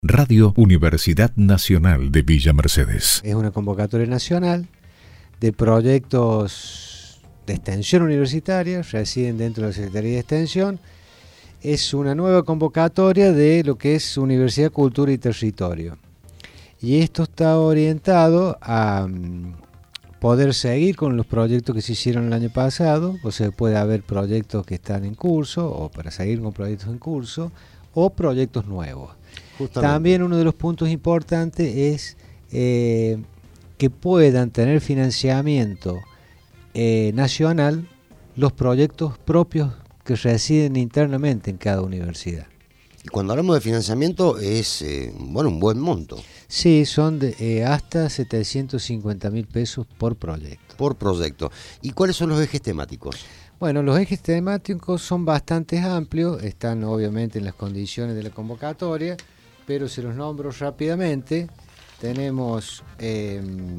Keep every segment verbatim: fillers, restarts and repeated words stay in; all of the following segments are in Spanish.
Radio Universidad Nacional de Villa Mercedes. Es una convocatoria nacional de proyectos de extensión universitaria, residen dentro de la Secretaría de Extensión. Es una nueva convocatoria de lo que es Universidad, Cultura y Territorio. Y esto está orientado a um, poder seguir con los proyectos que se hicieron el año pasado, o sea, puede haber proyectos que están en curso, o para seguir con proyectos en curso, o proyectos nuevos. Justamente. También uno de los puntos importantes es eh, que puedan tener financiamiento eh, nacional los proyectos propios que residen internamente en cada universidad. Y cuando hablamos de financiamiento es eh, bueno un buen monto. Sí, son de, eh, hasta setecientos cincuenta mil pesos por proyecto. Por proyecto. ¿Y cuáles son los ejes temáticos? Bueno, los ejes temáticos son bastante amplios, están obviamente en las condiciones de la convocatoria, pero se los nombro rápidamente. Tenemos, eh,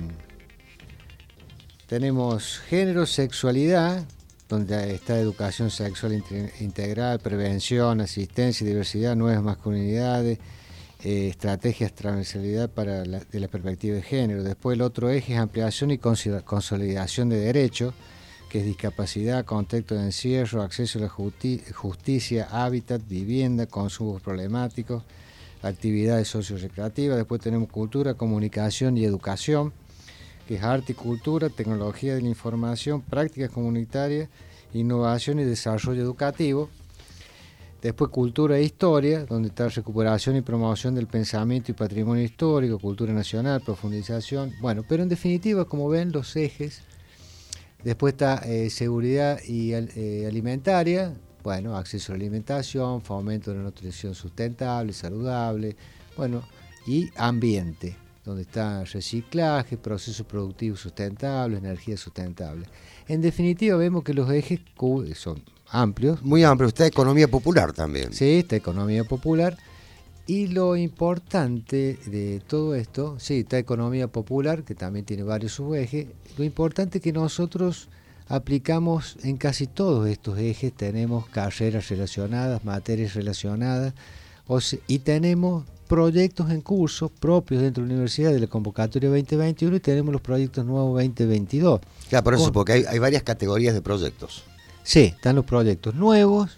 tenemos género, sexualidad, donde está educación sexual integral, prevención, asistencia, diversidad, nuevas masculinidades, eh, estrategias, transversalidad para la, de la perspectiva de género. Después el otro eje es ampliación y consolidación de derechos, que es discapacidad, contexto de encierro, acceso a la justi- justicia, hábitat, vivienda, consumos problemáticos, actividades socio-recreativas. Después tenemos cultura, comunicación y educación, que es arte y cultura, tecnología de la información, prácticas comunitarias, innovación y desarrollo educativo. Después cultura e historia, donde está recuperación y promoción del pensamiento y patrimonio histórico, cultura nacional, profundización. Bueno, pero en definitiva, como ven, los ejes. Después está eh, seguridad y eh, alimentaria, bueno, acceso a la alimentación, fomento de la nutrición sustentable, saludable, bueno, y ambiente, donde está reciclaje, procesos productivos sustentables, energía sustentable. En definitiva, vemos que los ejes son amplios. Muy amplios. Está economía popular también. Sí, está economía popular. Y lo importante de todo esto, sí, está economía popular, que también tiene varios subejes. Lo importante es que nosotros aplicamos en casi todos estos ejes, tenemos carreras relacionadas, materias relacionadas, o sea, y tenemos proyectos en curso propios dentro de la universidad de la convocatoria veinte veintiuno y tenemos los proyectos nuevos veinte veintidós. Claro, por eso, Con, porque hay, hay varias categorías de proyectos. Sí, están los proyectos nuevos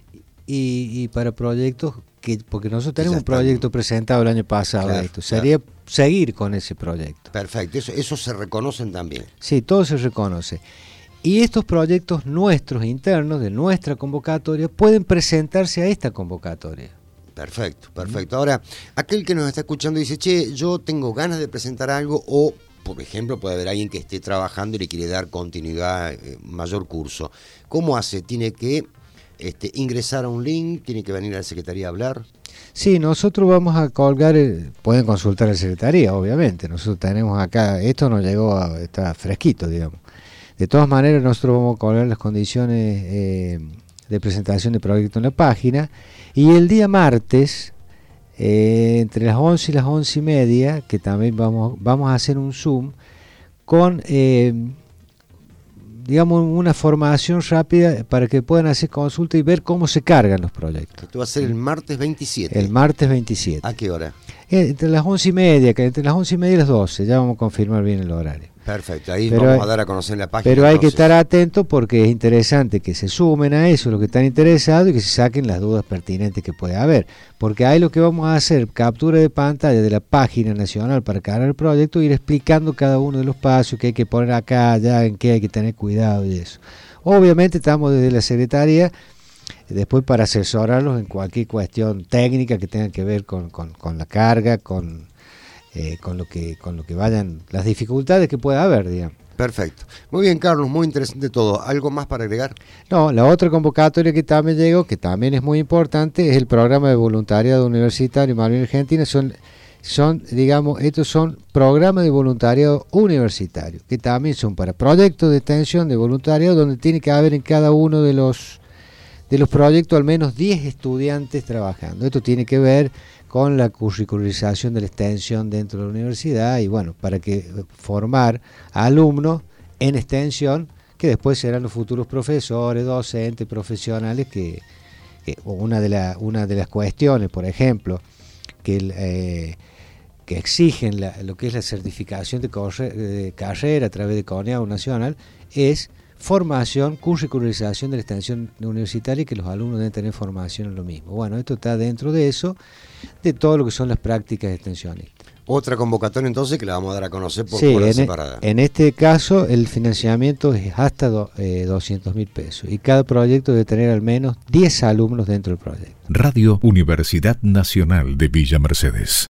y, y para proyectos que, porque nosotros tenemos un proyecto presentado el año pasado, claro, esto sería claro. Seguir con ese proyecto. Perfecto, eso, eso se reconocen también. Sí, todo se reconoce. Y estos proyectos nuestros internos, de nuestra convocatoria, pueden presentarse a esta convocatoria. Perfecto, perfecto. Ahora, aquel que nos está escuchando dice, che, yo tengo ganas de presentar algo, o, por ejemplo, puede haber alguien que esté trabajando y le quiere dar continuidad, eh, mayor curso. ¿Cómo hace? ¿Tiene que este, ingresar a un link? ¿Tiene que venir a la Secretaría a hablar? Sí, nosotros vamos a colgar, el, pueden consultar a la Secretaría, obviamente. Nosotros tenemos acá, esto nos llegó, a, está fresquito, digamos. De todas maneras, nosotros vamos a colgar las condiciones eh, de presentación de proyecto en la página. Y el día martes, eh, entre las once y las once y media, que también vamos, vamos a hacer un Zoom con, eh, digamos, una formación rápida para que puedan hacer consulta y ver cómo se cargan los proyectos. Esto va a ser el martes veintisiete. El martes veintisiete. ¿A qué hora? Eh, entre las once y media, que entre las once y media y las doce, ya vamos a confirmar bien el horario. Perfecto, ahí pero vamos hay, a dar a conocer en la página. Pero hay entonces. que estar atentos porque es interesante que se sumen a eso, los que están interesados, y que se saquen las dudas pertinentes que puede haber. Porque ahí lo que vamos a hacer, captura de pantalla de la página nacional para cargar el proyecto, ir explicando cada uno de los pasos que hay que poner acá, allá, en qué hay que tener cuidado y eso. Obviamente estamos desde la Secretaría, después para asesorarlos en cualquier cuestión técnica que tenga que ver con, con, con la carga, con... Eh, con lo que con lo que vayan las dificultades que pueda haber, digamos. Perfecto. Muy bien, Carlos, muy interesante todo. ¿Algo más para agregar? No, la otra convocatoria que también llegó, que también es muy importante, es el programa de voluntariado universitario Malvinas Argentina. Son, son, digamos, estos son programas de voluntariado universitario, que también son para proyectos de extensión de voluntariado, donde tiene que haber en cada uno de los de los proyectos al menos diez estudiantes trabajando. Esto tiene que ver con la curricularización de la extensión dentro de la universidad y bueno, para que formar alumnos en extensión que después serán los futuros profesores, docentes, profesionales que, que una de la, una de las cuestiones, por ejemplo, que, eh, que exigen la, lo que es la certificación de, corre, de carrera a través de CONEAU Nacional es formación, curricularización de la extensión universitaria y que los alumnos deben tener formación en lo mismo. Bueno, esto está dentro de eso, de todo lo que son las prácticas extensionistas. Otra convocatoria entonces que la vamos a dar a conocer por sí, fuera en, separada. En este caso el financiamiento es hasta do, eh, doscientos mil pesos y cada proyecto debe tener al menos diez alumnos dentro del proyecto. Radio Universidad Nacional de Villa Mercedes.